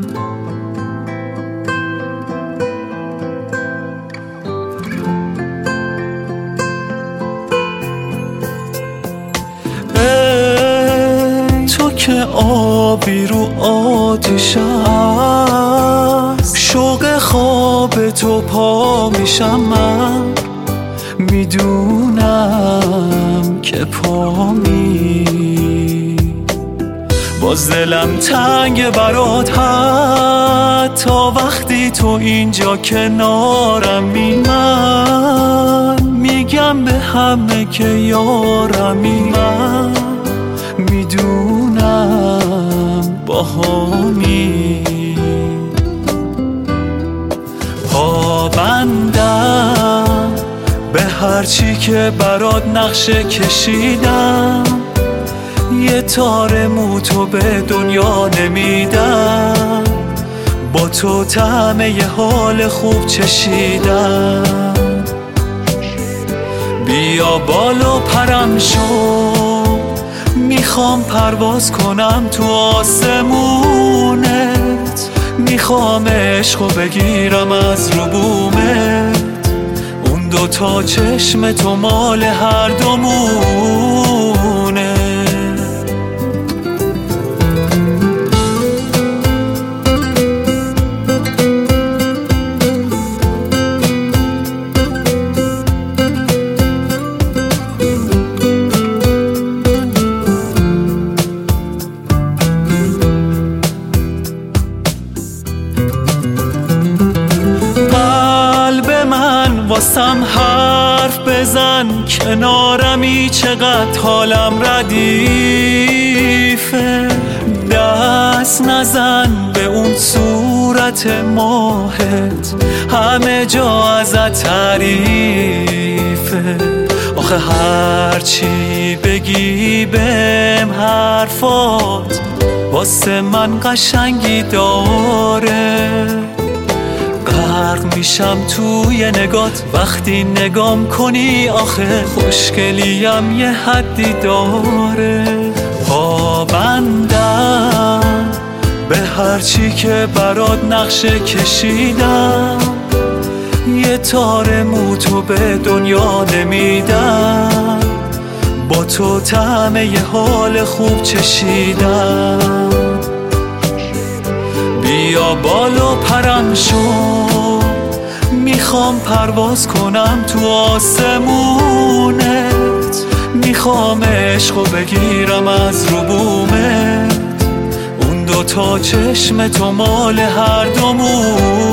تو که آبی رو آتیش است، شوق خواب تو پا میشم من، میدونم که پا می باز دلم تنگ برات، حتی وقتی تو اینجا کنارمی. من میگم به همه که یارمی، من میدونم باهامی. پابندم به هرچی که برات نقشه کشیدم، یه تار موتو به دنیا نمیدم، با تو طعم یه حال خوب چشیدم. بیا بالا پرم شو، میخوام پرواز کنم تو آسمونت، میخوام عشقو بگیرم از رو بومت، اون دوتا چشم تو مال هر دومونه. واسم حرف بزن، کنارمی چقدر حالم ردیفه. دست نزن به اون صورت ماهت، همه جا ازت تعریفه. آخه هرچی بگی بهم حرفات واسه من قشنگی داره. غرق میشم توی نگات وقتی نگام کنی، آخه خوشگلیم یه حدی داره. پابندم به هرچی که برات نقشه کشیدم، یه تار موتو به دنیا نمیدم، با تو طعم یه حال خوب چشیدم. بیا بالا پرم شو، میخوام پرواز کنم تو آسمونت، میخوام عشقو بگیرم از رو بومت، اون دوتا چشم تو مال هر دومون.